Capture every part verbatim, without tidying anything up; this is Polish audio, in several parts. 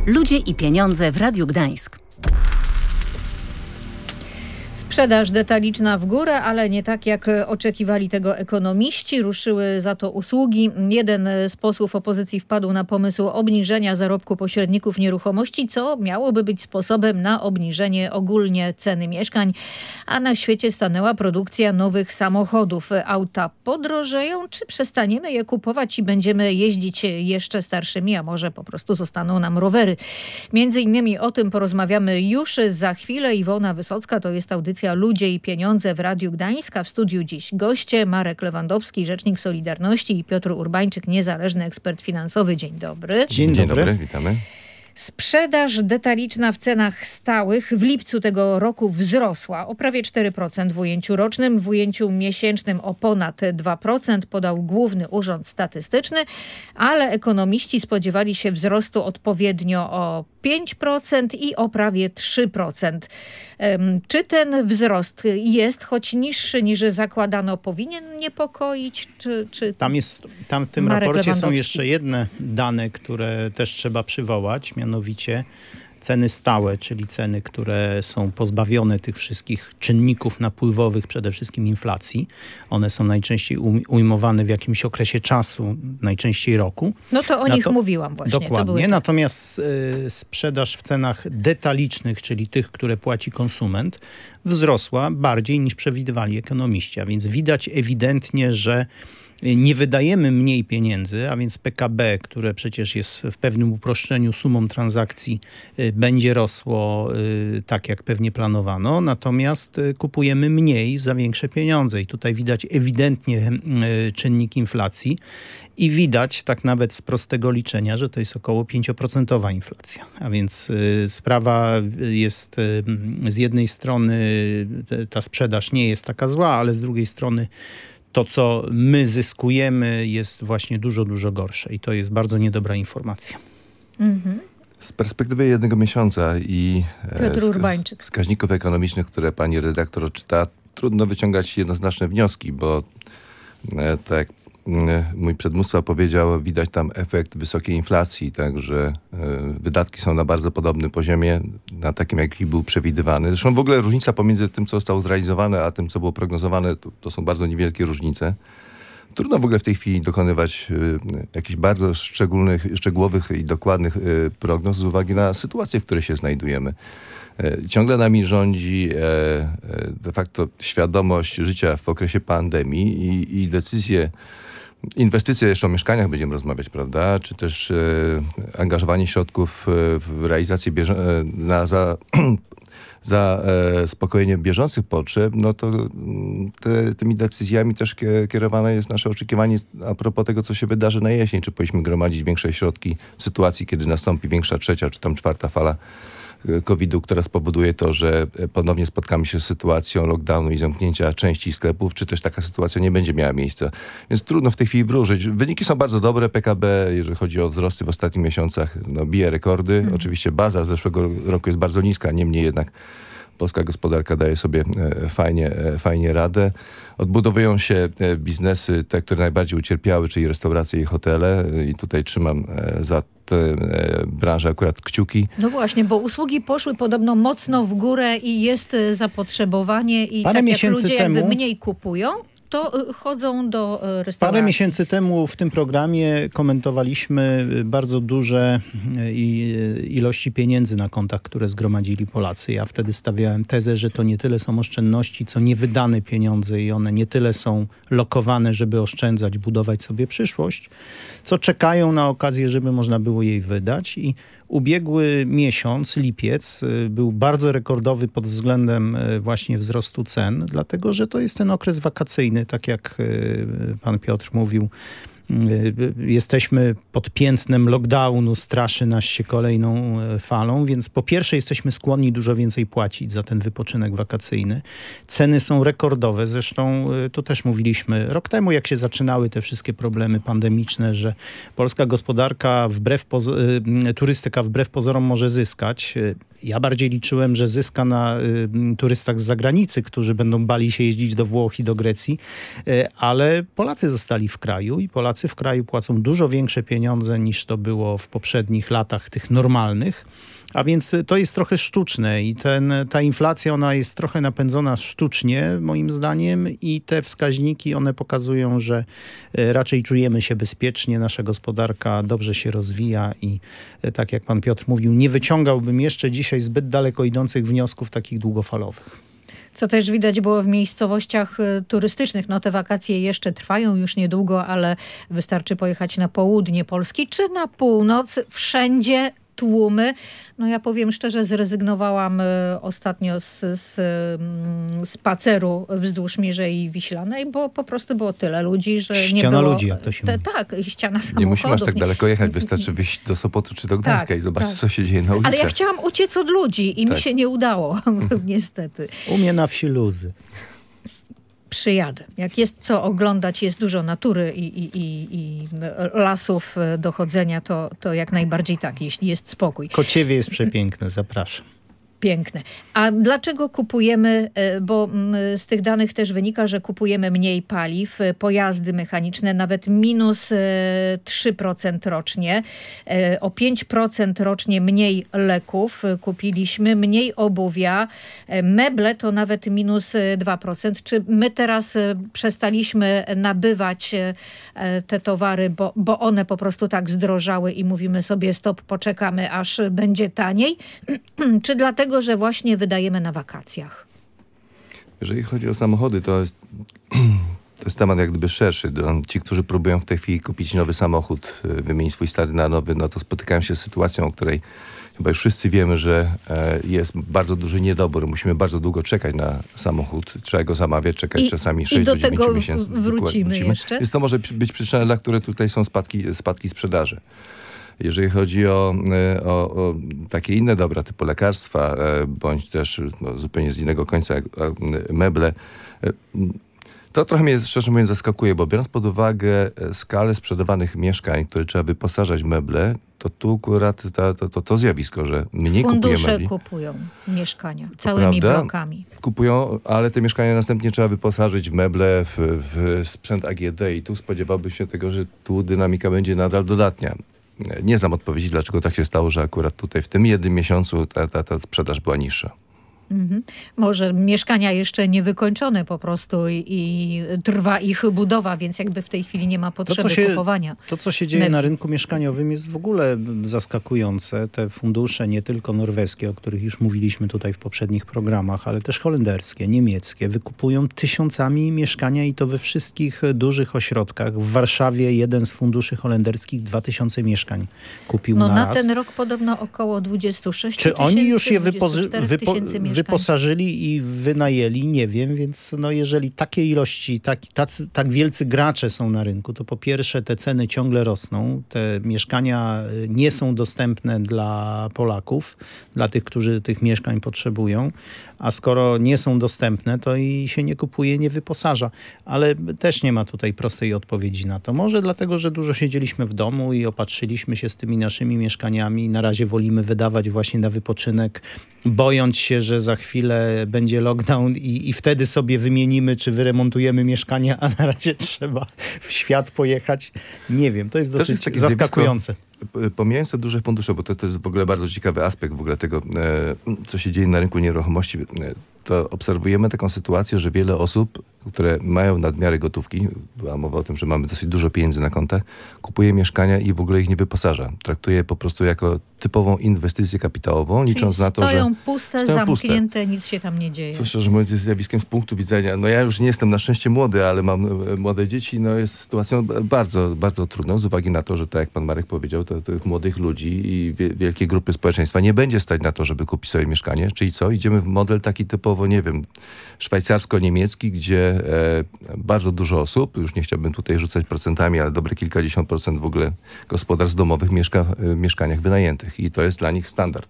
Ludzie i pieniądze w Radiu Gdańsk. Sprzedaż detaliczna w górę, ale nie tak jak oczekiwali tego ekonomiści. Ruszyły za to usługi. Jeden z posłów opozycji wpadł na pomysł obniżenia zarobku pośredników nieruchomości, co miałoby być sposobem na obniżenie ogólnie ceny mieszkań. A na świecie stanęła produkcja nowych samochodów. Auta podrożeją, czy przestaniemy je kupować i będziemy jeździć jeszcze starszymi, a może po prostu zostaną nam rowery. Między innymi o tym porozmawiamy już za chwilę. Iwona Wysocka, to jest audycja Ludzie i pieniądze w Radiu Gdańska. W studiu dziś goście Marek Lewandowski, rzecznik Solidarności, i Piotr Urbańczyk, niezależny ekspert finansowy. Dzień dobry. Dzień dobry, Dzień dobry. Witamy. Sprzedaż detaliczna w cenach stałych w lipcu tego roku wzrosła o prawie cztery procent w ujęciu rocznym, w ujęciu miesięcznym o ponad dwa procent, podał Główny Urząd Statystyczny, ale ekonomiści spodziewali się wzrostu odpowiednio o pięć procent i o prawie trzy procent. Czy ten wzrost jest, choć niższy niż zakładano, powinien niepokoić? Czy, czy tam, jest, tam w tym Marek raporcie są jeszcze jedne dane, które też trzeba przywołać, mianowicie ceny stałe, czyli ceny, które są pozbawione tych wszystkich czynników napływowych, przede wszystkim inflacji. One są najczęściej ujmowane w jakimś okresie czasu, najczęściej roku. No to o Na nich to, mówiłam właśnie. Dokładnie. To były... Natomiast y, sprzedaż w cenach detalicznych, czyli tych, które płaci konsument, wzrosła bardziej niż przewidywali ekonomiści. A więc widać ewidentnie, że nie wydajemy mniej pieniędzy, a więc P K B, które przecież jest w pewnym uproszczeniu sumą transakcji, będzie rosło tak, jak pewnie planowano, natomiast kupujemy mniej za większe pieniądze. I tutaj widać ewidentnie czynnik inflacji i widać tak nawet z prostego liczenia, że to jest około pięcioprocentowa inflacja. A więc sprawa jest z jednej strony, ta sprzedaż nie jest taka zła, ale z drugiej strony to, co my zyskujemy, jest właśnie dużo, dużo gorsze. I to jest bardzo niedobra informacja. Mhm. Z perspektywy jednego miesiąca i Piotr Urbańczyk. wskaźników ekonomicznych, które pani redaktor odczyta, trudno wyciągać jednoznaczne wnioski, bo e, tak jak mój przedmówca powiedział, widać tam efekt wysokiej inflacji, także y, wydatki są na bardzo podobnym poziomie, na takim, jaki był przewidywany. Zresztą w ogóle różnica pomiędzy tym, co zostało zrealizowane, a tym, co było prognozowane, to, to są bardzo niewielkie różnice. Trudno w ogóle w tej chwili dokonywać y, jakichś bardzo szczególnych, szczegółowych i dokładnych y, prognoz z uwagi na sytuację, w której się znajdujemy. Y, ciągle nami rządzi y, y, de facto świadomość życia w okresie pandemii i, i decyzje, inwestycje, jeszcze o mieszkaniach będziemy rozmawiać, prawda? Czy też e, angażowanie środków e, w realizację bieżo- e, na, za, za e, spokojenie bieżących potrzeb, no to te, tymi decyzjami też kierowane jest nasze oczekiwanie a propos tego, co się wydarzy na jesień. Czy powinniśmy gromadzić większe środki w sytuacji, kiedy nastąpi większa trzecia, czy tam czwarta fala kowida, która spowoduje to, że ponownie spotkamy się z sytuacją lockdownu i zamknięcia części sklepów, czy też taka sytuacja nie będzie miała miejsca. Więc trudno w tej chwili wróżyć. Wyniki są bardzo dobre. P K B, jeżeli chodzi o wzrosty w ostatnich miesiącach, no, bije rekordy. Mhm. Oczywiście baza z zeszłego roku jest bardzo niska, niemniej jednak polska gospodarka daje sobie e, fajnie, e, fajnie radę. Odbudowują się e, biznesy, te, które najbardziej ucierpiały, czyli restauracje i hotele. E, I tutaj trzymam e, za tę e, branżę akurat kciuki. No właśnie, bo usługi poszły podobno mocno w górę i jest zapotrzebowanie i Parę tak jak miesięcy ludzie temu... jakby mniej kupują, to chodzą do restauracji. Parę miesięcy temu w tym programie komentowaliśmy bardzo duże ilości pieniędzy na kontach, które zgromadzili Polacy. Ja wtedy stawiałem tezę, że to nie tyle są oszczędności, co niewydane pieniądze i one nie tyle są lokowane, żeby oszczędzać, budować sobie przyszłość, co czekają na okazję, żeby można było jej wydać. I ubiegły miesiąc, lipiec, był bardzo rekordowy pod względem właśnie wzrostu cen, dlatego że to jest ten okres wakacyjny, tak jak pan Piotr mówił. Jesteśmy pod piętnem lockdownu, straszy nas się kolejną falą, więc po pierwsze jesteśmy skłonni dużo więcej płacić za ten wypoczynek wakacyjny. Ceny są rekordowe, zresztą to też mówiliśmy rok temu, jak się zaczynały te wszystkie problemy pandemiczne, że polska gospodarka, wbrew pozo- turystyka wbrew pozorom może zyskać. Ja bardziej liczyłem, że zyska na y, turystach z zagranicy, którzy będą bali się jeździć do Włoch i do Grecji, y, ale Polacy zostali w kraju i Polacy w kraju płacą dużo większe pieniądze niż to było w poprzednich latach tych normalnych. A więc to jest trochę sztuczne i ten, ta inflacja, ona jest trochę napędzona sztucznie, moim zdaniem, i te wskaźniki, one pokazują, że raczej czujemy się bezpiecznie, nasza gospodarka dobrze się rozwija i tak jak pan Piotr mówił, nie wyciągałbym jeszcze dzisiaj zbyt daleko idących wniosków takich długofalowych. Co też widać było w miejscowościach turystycznych. No te wakacje jeszcze trwają już niedługo, ale wystarczy pojechać na południe Polski czy na północ. Wszędzie tłumy. No ja powiem szczerze, zrezygnowałam y, ostatnio z, z y, spaceru wzdłuż Mierzei Wiślanej, bo po prostu było tyle ludzi, że ściana nie było... ludzi, jak to się te, mówi. Tak, ściana samochodów. Nie musimy aż tak daleko jechać, wystarczy wyjść do Sopotu czy do Gdańska tak, i zobaczyć, tak. co się dzieje na ulicach. Ale ja chciałam uciec od ludzi i tak. mi się nie udało, niestety. U mnie na wsi luzy. Przyjadę. Jak jest co oglądać, jest dużo natury i, i, i, i lasów do chodzenia, to, to jak najbardziej tak, jeśli jest spokój. Kociewie jest przepiękne, zapraszam. Piękne. A dlaczego kupujemy, bo z tych danych też wynika, że kupujemy mniej paliw, pojazdy mechaniczne nawet minus trzy procent rocznie, o pięć procent rocznie mniej leków kupiliśmy, mniej obuwia, meble to nawet minus dwa procent. Czy my teraz przestaliśmy nabywać te towary, bo, bo one po prostu tak zdrożały i mówimy sobie stop, poczekamy aż będzie taniej? Czy dlatego, że właśnie wydajemy na wakacjach? Jeżeli chodzi o samochody, to jest, to jest temat jak gdyby szerszy. Ci, którzy próbują w tej chwili kupić nowy samochód, wymienić swój stary na nowy, no to spotykają się z sytuacją, o której chyba już wszyscy wiemy, że jest bardzo duży niedobór. Musimy bardzo długo czekać na samochód. Trzeba go zamawiać, czekać I, czasami sześć do dziewięciu miesięcy. Wrócimy, wrócimy jeszcze. Więc to może być przyczyna, dla której tutaj są spadki, spadki sprzedaży. Jeżeli chodzi o, o, o takie inne dobra, typu lekarstwa, bądź też no, zupełnie z innego końca meble, to trochę mnie, szczerze mówiąc, zaskakuje, bo biorąc pod uwagę skalę sprzedawanych mieszkań, które trzeba wyposażać w meble, to tu akurat ta, to, to, to zjawisko, że mniej kupuje Fundusze mebli. kupują mieszkania całymi prawda, blokami. Kupują, ale te mieszkania następnie trzeba wyposażyć w meble, w, w sprzęt A G D i tu spodziewałby się tego, że tu dynamika będzie nadal dodatnia. Nie znam odpowiedzi, dlaczego tak się stało, że akurat tutaj w tym jednym miesiącu ta, ta, ta sprzedaż była niższa. Mhm. Może mieszkania jeszcze niewykończone po prostu i, i trwa ich budowa, więc jakby w tej chwili nie ma potrzeby to, się, kupowania. To, co się dzieje mebli. na rynku mieszkaniowym, jest w ogóle zaskakujące. Te fundusze, nie tylko norweskie, o których już mówiliśmy tutaj w poprzednich programach, ale też holenderskie, niemieckie, wykupują tysiącami mieszkania i to we wszystkich dużych ośrodkach. W Warszawie jeden z funduszy holenderskich dwa tysiące mieszkań kupił no, na, na raz. ten rok podobno około dwadzieścia sześć Czy tysięcy, oni już je wypozy- wypo- mieszkań. wyposażyli i wynajęli? Nie wiem, więc no jeżeli takie ilości, tak, tacy, tak wielcy gracze są na rynku, to po pierwsze te ceny ciągle rosną. Te mieszkania nie są dostępne dla Polaków, dla tych, którzy tych mieszkań potrzebują. A skoro nie są dostępne, to i się nie kupuje, nie wyposaża. Ale też nie ma tutaj prostej odpowiedzi na to. Może dlatego, że dużo siedzieliśmy w domu i opatrzyliśmy się z tymi naszymi mieszkaniami. Na razie wolimy wydawać właśnie na wypoczynek, bojąc się, że za chwilę będzie lockdown i, i wtedy sobie wymienimy, czy wyremontujemy mieszkania, a na razie trzeba w świat pojechać. Nie wiem, to jest dosyć jest zaskakujące. Pomijając te duże fundusze, bo to, to jest w ogóle bardzo ciekawy aspekt w ogóle tego, e, co się dzieje na rynku nieruchomości, e, to obserwujemy taką sytuację, że wiele osób, które mają nadmiary gotówki, była mowa o tym, że mamy dosyć dużo pieniędzy na kontach, kupuje mieszkania i w ogóle ich nie wyposaża. Traktuje po prostu jako typową inwestycję kapitałową, czyli licząc na to, że... stoją puste, stoją zamknięte, puste. Nic się tam nie dzieje. Co szczerze mówiąc jest zjawiskiem z punktu widzenia, no ja już nie jestem na szczęście młody, ale mam młode dzieci, no jest sytuacją bardzo, bardzo trudną z uwagi na to, że tak jak pan Marek powiedział, to tych młodych ludzi i wie, wielkie grupy społeczeństwa nie będzie stać na to, żeby kupić sobie mieszkanie. Czyli co? Idziemy w model taki typowo, nie wiem, szwajcarsko-niemiecki, gdzie e, bardzo dużo osób, już nie chciałbym tutaj rzucać procentami, ale dobre kilkadziesiąt procent w ogóle gospodarstw domowych mieszka w mieszkaniach wynajętych i to jest dla nich standard.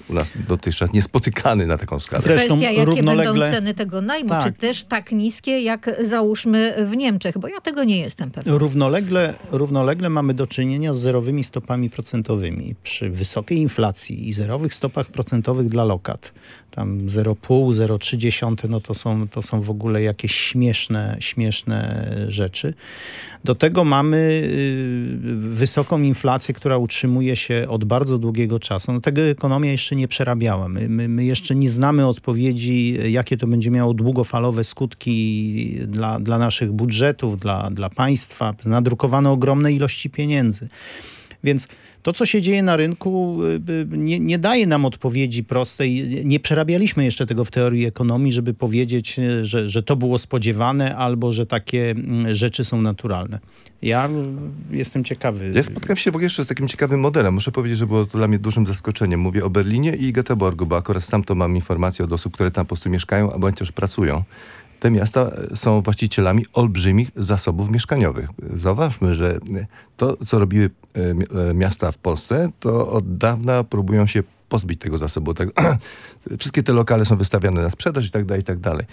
u nas dotychczas niespotykany na taką skalę. Zresztą Kwestia, jakie równolegle... będą ceny tego najmu, Tak. czy też tak niskie, jak załóżmy w Niemczech, bo ja tego nie jestem pewna. Równolegle, równolegle mamy do czynienia z zerowymi stopami procentowymi. Przy wysokiej inflacji i zerowych stopach procentowych dla lokat, tam zero przecinek pięć, zero przecinek trzy, no to są, to są w ogóle jakieś śmieszne, śmieszne rzeczy. Do tego mamy y, wysoką inflację, która utrzymuje się od bardzo długiego czasu. No, tego ekonomia jeszcze nie przerabiała. My, my, my jeszcze nie znamy odpowiedzi, jakie to będzie miało długofalowe skutki dla, dla naszych budżetów, dla, dla państwa. Nadrukowano ogromne ilości pieniędzy. Więc to, co się dzieje na rynku, nie, nie daje nam odpowiedzi prostej. Nie przerabialiśmy jeszcze tego w teorii ekonomii, żeby powiedzieć, że, że to było spodziewane albo że takie rzeczy są naturalne. Ja jestem ciekawy. Ja spotkałem się w ogóle jeszcze z takim ciekawym modelem. Muszę powiedzieć, że było to dla mnie dużym zaskoczeniem. Mówię o Berlinie i Göteborgu, bo akurat sam to mam informację od osób, które tam po prostu mieszkają, albo też pracują. Te miasta są właścicielami olbrzymich zasobów mieszkaniowych. Zauważmy, że to, co robiły miasta w Polsce, to od dawna próbują się pozbyć tego zasobu. Tak, wszystkie te lokale są wystawiane na sprzedaż i tak dalej, i tak dalej.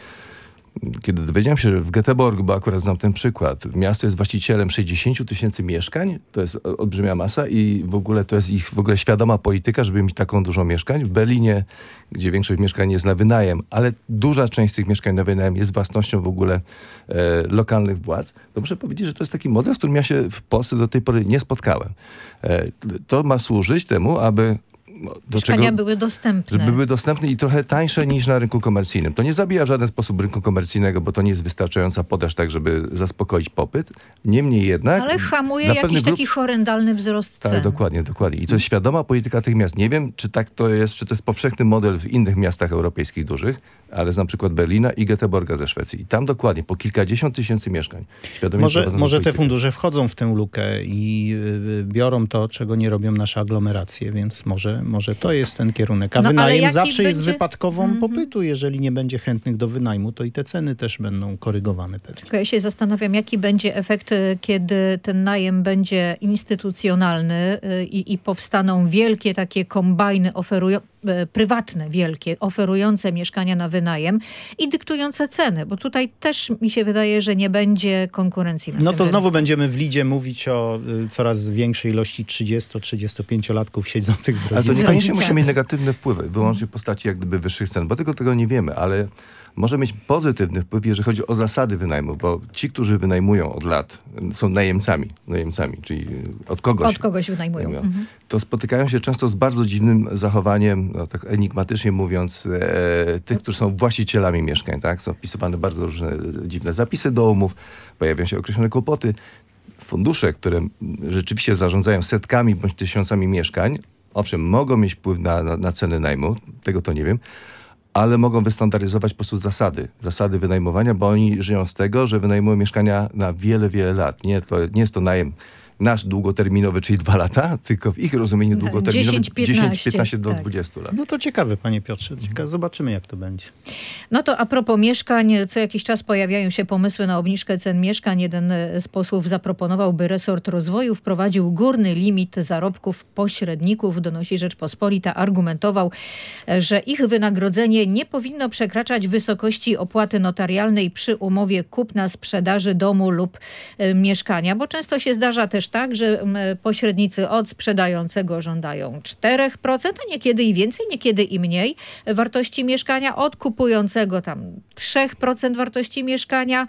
Kiedy dowiedziałem się, że w Göteborgu, bo akurat znam ten przykład, miasto jest właścicielem sześćdziesiąt tysięcy mieszkań, to jest olbrzymia masa i w ogóle to jest ich w ogóle świadoma polityka, żeby mieć taką dużo mieszkań. W Berlinie, gdzie większość mieszkań jest na wynajem, ale duża część z tych mieszkań na wynajem jest własnością w ogóle e, lokalnych władz, to muszę powiedzieć, że to jest taki model, z którym ja się w Polsce do tej pory nie spotkałem. E, to ma służyć temu, aby Do Mieszkania czego, były dostępne. Żeby były dostępne i trochę tańsze niż na rynku komercyjnym. To nie zabija w żaden sposób rynku komercyjnego, bo to nie jest wystarczająca podaż tak, żeby zaspokoić popyt. Niemniej jednak... Ale hamuje na jakiś grup... taki horrendalny wzrost cen. Tak, dokładnie, dokładnie. I to jest świadoma polityka tych miast. Nie wiem, czy tak to jest, czy to jest powszechny model w innych miastach europejskich dużych, ale znam przykład Berlina i Göteborga ze Szwecji. I tam dokładnie po kilkadziesiąt tysięcy mieszkań. Świadomie Może, może te politykę. fundusze wchodzą w tę lukę i y, biorą to, czego nie robią nasze aglomeracje, więc może, może to jest ten kierunek. A No, wynajem jaki zawsze jest będzie... wypadkową mm-hmm. popytu. Jeżeli nie będzie chętnych do wynajmu, to i te ceny też będą korygowane pewnie. Ja się zastanawiam, jaki będzie efekt, kiedy ten najem będzie instytucjonalny i, i powstaną wielkie takie kombajny oferujące, prywatne, wielkie, oferujące mieszkania na wynajem i dyktujące ceny, bo tutaj też mi się wydaje, że nie będzie konkurencji. Na No tym to znowu rynku. będziemy w lidzie mówić o y, coraz większej ilości trzydziesto-trzydziestopięciolatków siedzących z Ale to rodzicami. niekoniecznie musi mieć negatywny wpływ, wyłącznie w postaci jak gdyby wyższych cen, bo tego, tego nie wiemy, ale może mieć pozytywny wpływ, jeżeli chodzi o zasady wynajmu, bo ci, którzy wynajmują od lat, są najemcami, najemcami, czyli od kogoś. Od kogoś wynajmują. Mhm. To spotykają się często z bardzo dziwnym zachowaniem, no, tak enigmatycznie mówiąc, e, tych, którzy są właścicielami mieszkań, tak? Są wpisywane bardzo różne dziwne zapisy do umów, pojawiają się określone kłopoty. Fundusze, które rzeczywiście zarządzają setkami bądź tysiącami mieszkań, owszem, mogą mieć wpływ na, na, na ceny najmu, tego to nie wiem, ale mogą wystandaryzować po prostu zasady, zasady wynajmowania, bo oni żyją z tego, że wynajmują mieszkania na wiele, wiele lat. Nie, to, nie jest to najem nasz długoterminowy, czyli dwa lata, tylko w ich rozumieniu długoterminowy dziesięć piętnaście do tak. dwudziestu lat. No to ciekawe, panie Piotrze. Ciekawe. Zobaczymy, jak to będzie. No to a propos mieszkań, co jakiś czas pojawiają się pomysły na obniżkę cen mieszkań. Jeden z posłów zaproponował, by resort rozwoju wprowadził górny limit zarobków pośredników. Donosi Rzeczpospolita, argumentował, że ich wynagrodzenie nie powinno przekraczać wysokości opłaty notarialnej przy umowie kupna sprzedaży domu lub y, mieszkania, bo często się zdarza też tak, że pośrednicy od sprzedającego żądają cztery procent, a niekiedy i więcej, niekiedy i mniej wartości mieszkania, od kupującego tam trzy procent wartości mieszkania.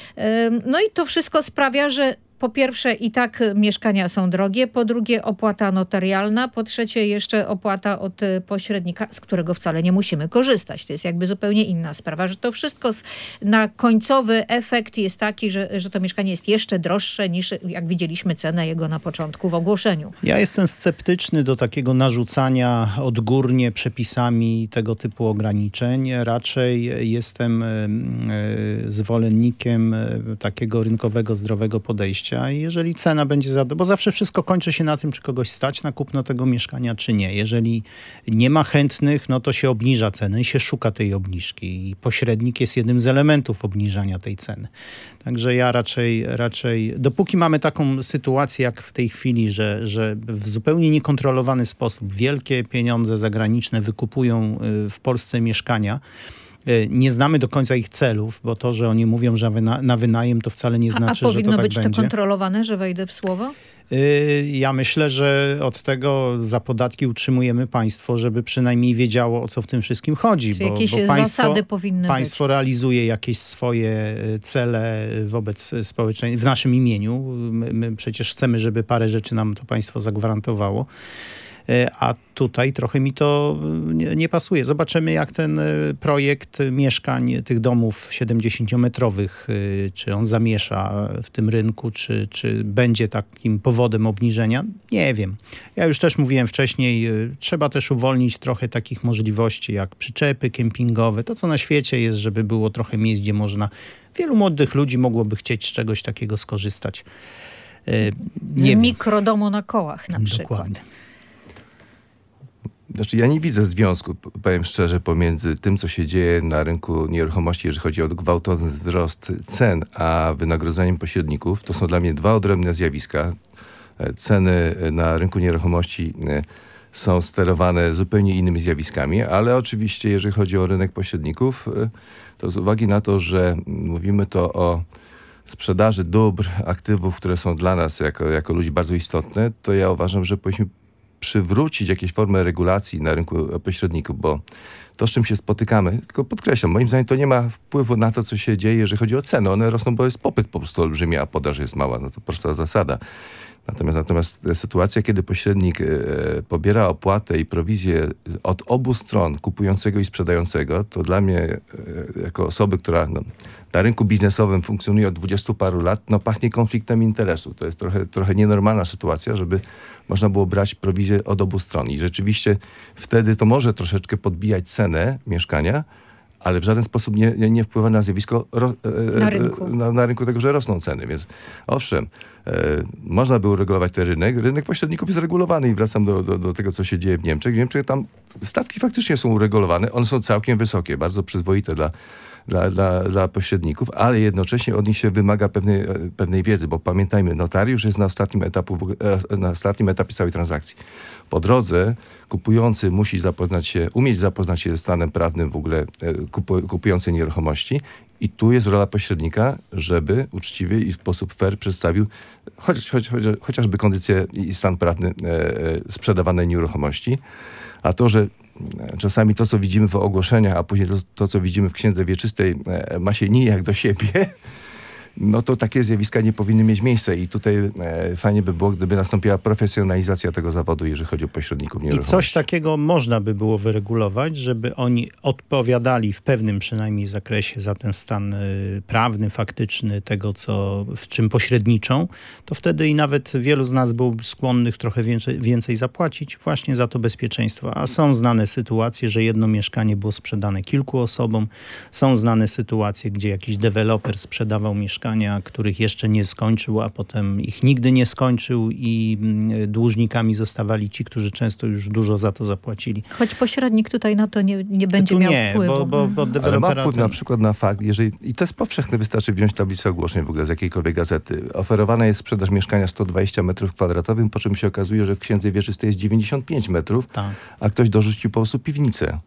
No i to wszystko sprawia, że po pierwsze i tak mieszkania są drogie, po drugie opłata notarialna, po trzecie jeszcze opłata od pośrednika, z którego wcale nie musimy korzystać. To jest jakby zupełnie inna sprawa, że to wszystko na końcowy efekt jest taki, że, że to mieszkanie jest jeszcze droższe niż jak widzieliśmy cenę jego na początku w ogłoszeniu. Ja jestem sceptyczny do takiego narzucania odgórnie przepisami tego typu ograniczeń. Raczej jestem zwolennikiem takiego rynkowego, zdrowego podejścia. dwadzieścia i jeżeli cena będzie za... Bo zawsze wszystko kończy się na tym, czy kogoś stać na kupno tego mieszkania, czy nie. Jeżeli nie ma chętnych, no to się obniża cenę i się szuka tej obniżki. I pośrednik jest jednym z elementów obniżania tej ceny. Także ja raczej, raczej dopóki mamy taką sytuację jak w tej chwili, że, że w zupełnie niekontrolowany sposób wielkie pieniądze zagraniczne wykupują w Polsce mieszkania, nie znamy do końca ich celów, bo to, że oni mówią, że wyna- na wynajem, to wcale nie znaczy, a, a że to tak powinno być będzie. to kontrolowane, że wejdę w słowo? Ja myślę, że od tego za podatki utrzymujemy państwo, żeby przynajmniej wiedziało, o co w tym wszystkim chodzi. Czy bo, jakieś bo państwo, zasady powinny Państwo być. realizuje jakieś swoje cele wobec społeczeństwa, w naszym imieniu. My, my przecież chcemy, żeby parę rzeczy nam to państwo zagwarantowało. A tutaj trochę mi to nie, nie pasuje. Zobaczymy, jak ten projekt mieszkań, tych domów siedemdziesięciometrowych, czy on zamiesza w tym rynku, czy, czy będzie takim powodem obniżenia. Nie wiem. Ja już też mówiłem wcześniej, trzeba też uwolnić trochę takich możliwości, jak przyczepy kempingowe. To, co na świecie jest, żeby było trochę miejsc, gdzie można... Wielu młodych ludzi mogłoby chcieć z czegoś takiego skorzystać. Nie z wiem. Mikrodomu na kołach na przykład. Dokładnie. Znaczy ja nie widzę związku, powiem szczerze, pomiędzy tym, co się dzieje na rynku nieruchomości, jeżeli chodzi o gwałtowny wzrost cen, a wynagrodzeniem pośredników. To są dla mnie dwa odrębne zjawiska. Ceny na rynku nieruchomości są sterowane zupełnie innymi zjawiskami, ale oczywiście, jeżeli chodzi o rynek pośredników, to z uwagi na to, że mówimy to o sprzedaży dóbr, aktywów, które są dla nas jako, jako ludzi bardzo istotne, to ja uważam, że powinniśmy przywrócić jakieś formy regulacji na rynku pośredników, bo to, z czym się spotykamy, tylko podkreślam, moim zdaniem to nie ma wpływu na to, co się dzieje, jeżeli chodzi o ceny. One rosną, bo jest popyt po prostu olbrzymi, a podaż jest mała. No to prosta zasada. Natomiast, natomiast sytuacja, kiedy pośrednik e, pobiera opłatę i prowizję od obu stron, kupującego i sprzedającego, to dla mnie, e, jako osoby, która no, na rynku biznesowym funkcjonuje od dwudziestu paru lat, no pachnie konfliktem interesu. To jest trochę, trochę nienormalna sytuacja, żeby można było brać prowizję od obu stron. I rzeczywiście wtedy to może troszeczkę podbijać cenę mieszkania, ale w żaden sposób nie, nie, nie wpływa na zjawisko ro, e, na, rynku. Na, na rynku tego, że rosną ceny. Więc owszem, e, można by uregulować ten rynek. Rynek pośredników jest regulowany i wracam do, do, do tego, co się dzieje w Niemczech. W Niemczech tam stawki faktycznie są uregulowane. One są całkiem wysokie, bardzo przyzwoite dla, dla, dla, dla pośredników, ale jednocześnie od nich się wymaga pewnej, pewnej wiedzy, bo pamiętajmy, notariusz jest na ostatnim, etapu, na ostatnim etapie całej transakcji. Po drodze kupujący musi zapoznać się, umieć zapoznać się ze stanem prawnym w ogóle kupu, kupującej nieruchomości i tu jest rola pośrednika, żeby uczciwie i w sposób fair przedstawił choć, choć, choć, chociażby kondycję i stan prawny e, sprzedawanej nieruchomości. A to, że czasami to, co widzimy w ogłoszeniach, a później to, to co widzimy w księdze wieczystej, e, ma się nijak do siebie, no to takie zjawiska nie powinny mieć miejsca i tutaj e, fajnie by było, gdyby nastąpiła profesjonalizacja tego zawodu, jeżeli chodzi o pośredników nieruchomości. I coś takiego można by było wyregulować, żeby oni odpowiadali w pewnym przynajmniej zakresie za ten stan y, prawny, faktyczny tego, co, w czym pośredniczą, to wtedy i nawet wielu z nas byłby skłonnych trochę więcej, więcej zapłacić właśnie za to bezpieczeństwo. A są znane sytuacje, że jedno mieszkanie było sprzedane kilku osobom. Są znane sytuacje, gdzie jakiś deweloper sprzedawał mieszkanie, których jeszcze nie skończył, a potem ich nigdy nie skończył i dłużnikami zostawali ci, którzy często już dużo za to zapłacili. Choć pośrednik tutaj na to nie, nie będzie tu miał nie, wpływu. Bo, bo, bo Ale ma wpływ ten... na przykład na fakt, jeżeli, i to jest powszechne, wystarczy wziąć tablicę ogłoszeń w ogóle z jakiejkolwiek gazety. Oferowana jest sprzedaż mieszkania sto dwadzieścia metrów kwadratowych, po czym się okazuje, że w księdze wieczystej jest dziewięćdziesiąt pięć metrów, tak. A ktoś dorzucił po prostu piwnicę.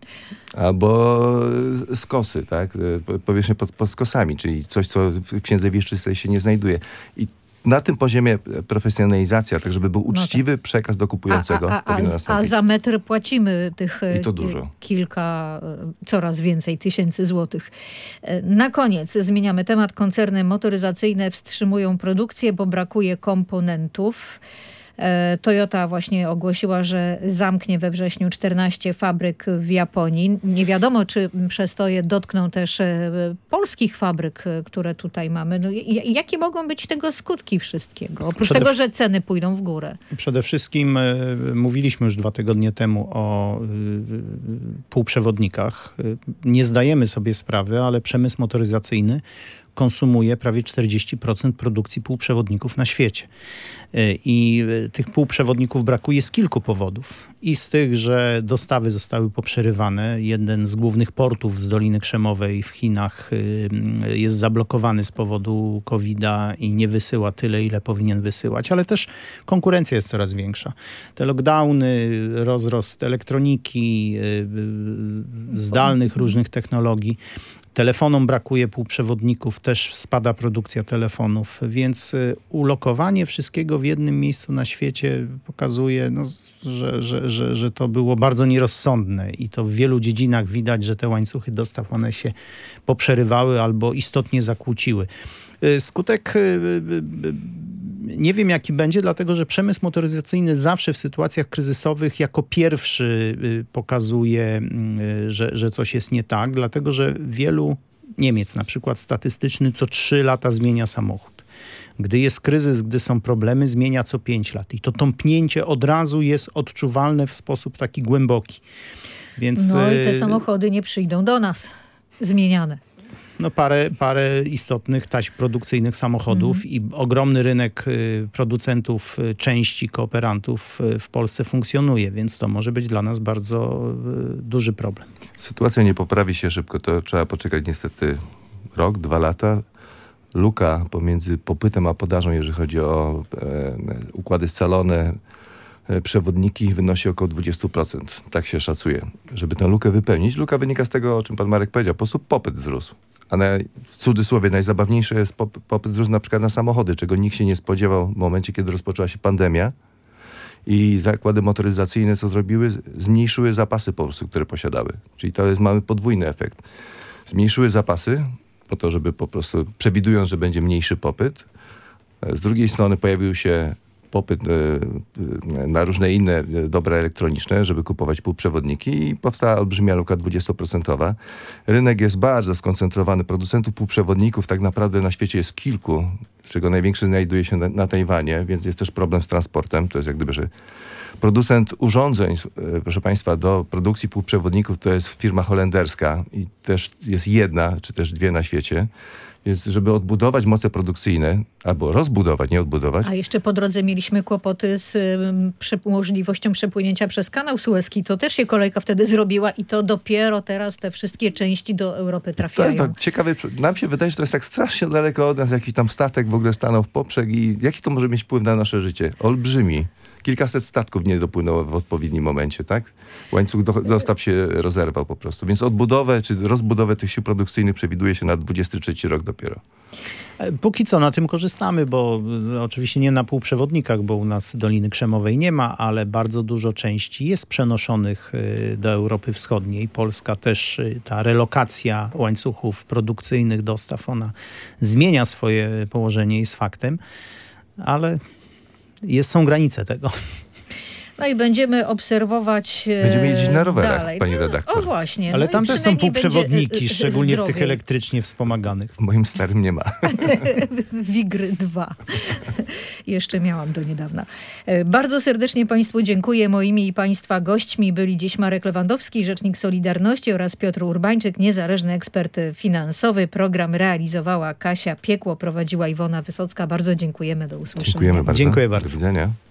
Albo skosy, tak? Powierzchnię pod, pod skosami, czyli coś, co w księdze wieczystej się nie znajduje. I na tym poziomie profesjonalizacja, tak żeby był uczciwy no tak. przekaz do kupującego, a, a, powinno a, nastąpić. A za metr płacimy tych I to dużo. kilka, coraz więcej tysięcy złotych. Na koniec zmieniamy temat. Koncerny motoryzacyjne wstrzymują produkcję, bo brakuje komponentów. Toyota właśnie ogłosiła, że zamknie we wrześniu czternaście fabryk w Japonii. Nie wiadomo, czy przestoje dotkną też polskich fabryk, które tutaj mamy. No, jakie mogą być tego skutki wszystkiego? Oprócz Przede... tego, że ceny pójdą w górę. Przede wszystkim y, mówiliśmy już dwa tygodnie temu o y, półprzewodnikach. Y, nie zdajemy sobie sprawy, ale przemysł motoryzacyjny konsumuje prawie czterdzieści procent produkcji półprzewodników na świecie. I tych półprzewodników brakuje z kilku powodów. I z tych, że dostawy zostały poprzerywane. Jeden z głównych portów z Doliny Krzemowej w Chinach jest zablokowany z powodu kowida i nie wysyła tyle, ile powinien wysyłać. Ale też konkurencja jest coraz większa. Te lockdowny, rozrost elektroniki, zdalnych różnych technologii. Telefonom brakuje półprzewodników, też spada produkcja telefonów, więc ulokowanie wszystkiego w jednym miejscu na świecie pokazuje, no, że, że, że, że to było bardzo nierozsądne i to w wielu dziedzinach widać, że te łańcuchy dostaw, one się poprzerywały albo istotnie zakłóciły. Skutek nie wiem, jaki będzie, dlatego że przemysł motoryzacyjny zawsze w sytuacjach kryzysowych jako pierwszy pokazuje, że, że coś jest nie tak, dlatego że wielu Niemiec, na przykład statystyczny, co trzy lata zmienia samochód. Gdy jest kryzys, gdy są problemy, zmienia co pięć lat. I to tąpnięcie od razu jest odczuwalne w sposób taki głęboki. Więc, no i te samochody nie przyjdą do nas zmieniane. No parę, parę istotnych taśm produkcyjnych samochodów mm. i ogromny rynek y, producentów y, części, kooperantów y, w Polsce funkcjonuje, więc to może być dla nas bardzo y, duży problem. Sytuacja nie poprawi się szybko, to trzeba poczekać niestety rok, dwa lata. Luka pomiędzy popytem a podażą, jeżeli chodzi o e, układy scalone, e, przewodniki, wynosi około dwadzieścia procent. Tak się szacuje. Żeby tę lukę wypełnić, luka wynika z tego, o czym pan Marek powiedział, po prostu popyt wzrósł. A na, w cudzysłowie najzabawniejsze jest pop, popyt wzrósł na przykład na samochody, czego nikt się nie spodziewał w momencie, kiedy rozpoczęła się pandemia. I zakłady motoryzacyjne co zrobiły? Zmniejszyły zapasy po prostu, które posiadały. Czyli to jest, mamy podwójny efekt. Zmniejszyły zapasy po to, żeby po prostu, przewidując, że będzie mniejszy popyt. Z drugiej strony pojawił się popyt na różne inne dobra elektroniczne, żeby kupować półprzewodniki i powstała olbrzymia luka dwudziestoprocentowa. Rynek jest bardzo skoncentrowany. Producentów półprzewodników tak naprawdę na świecie jest kilku, z czego największy znajduje się na, na Tajwanie, więc jest też problem z transportem. To jest jak gdyby, że producent urządzeń, proszę państwa, do produkcji półprzewodników to jest firma holenderska i też jest jedna, czy też dwie na świecie. Więc żeby odbudować moce produkcyjne, albo rozbudować, nie odbudować. A jeszcze po drodze mieliśmy kłopoty z y, prze, możliwością przepłynięcia przez kanał Sueski. To też się kolejka wtedy zrobiła i to dopiero teraz te wszystkie części do Europy trafiają. To jest tak ciekawe. Nam się wydaje, że to jest tak strasznie daleko od nas. Jakiś tam statek w ogóle stanął w poprzek i jaki to może mieć wpływ na nasze życie? Olbrzymi. Kilkaset statków nie dopłynęło w odpowiednim momencie, tak? Łańcuch do, dostaw się rozerwał po prostu. Więc odbudowę czy rozbudowę tych sił produkcyjnych przewiduje się na dwudziesty trzeci rok dopiero. Póki co na tym korzystamy, bo oczywiście nie na półprzewodnikach, bo u nas Doliny Krzemowej nie ma, ale bardzo dużo części jest przenoszonych do Europy Wschodniej. Polska też, ta relokacja łańcuchów produkcyjnych, dostaw, ona zmienia swoje położenie, jest faktem, ale jest, są granice tego. No i będziemy obserwować Będziemy jeździć na rowerach, dalej. pani redaktor. No, o właśnie. Ale no tam też są półprzewodniki, będzie, szczególnie zdrowiej. w tych elektrycznie wspomaganych. W moim starym nie ma. Wigry dwa. Jeszcze miałam do niedawna. Bardzo serdecznie państwu dziękuję. Moimi i państwa gośćmi byli dziś Marek Lewandowski, rzecznik Solidarności, oraz Piotr Urbańczyk, niezależny ekspert finansowy. Program realizowała Kasia Piekło, prowadziła Iwona Wysocka. Bardzo dziękujemy. Do usłyszenia. Dziękujemy bardzo. Dziękuję bardzo. Do widzenia.